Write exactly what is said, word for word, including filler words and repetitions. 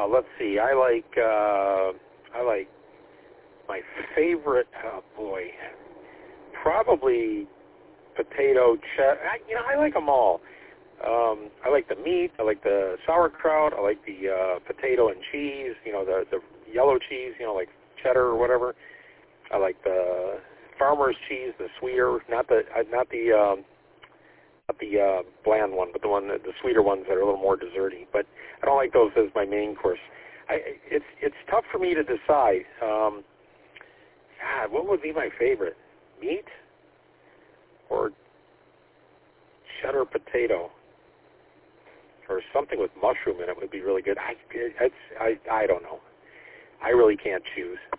let's see. I like uh, I like my favorite. Oh boy, probably potato cheddar. I, you know, I like them all. Um, I like the meat. I like the sauerkraut. I like the uh, potato and cheese. You know, the the yellow cheese. You know, like cheddar or whatever. I like the farmer's cheese, the sweeter, not the uh, not the um, not the uh, bland one, but the one the sweeter ones that are a little more desserty. But I don't like those as my main course. I, it's it's tough for me to decide. Um, God, what would be my favorite? Meat or cheddar potato? Or something with mushroom in it would be really good. I, it's, I, I don't know. I really can't choose.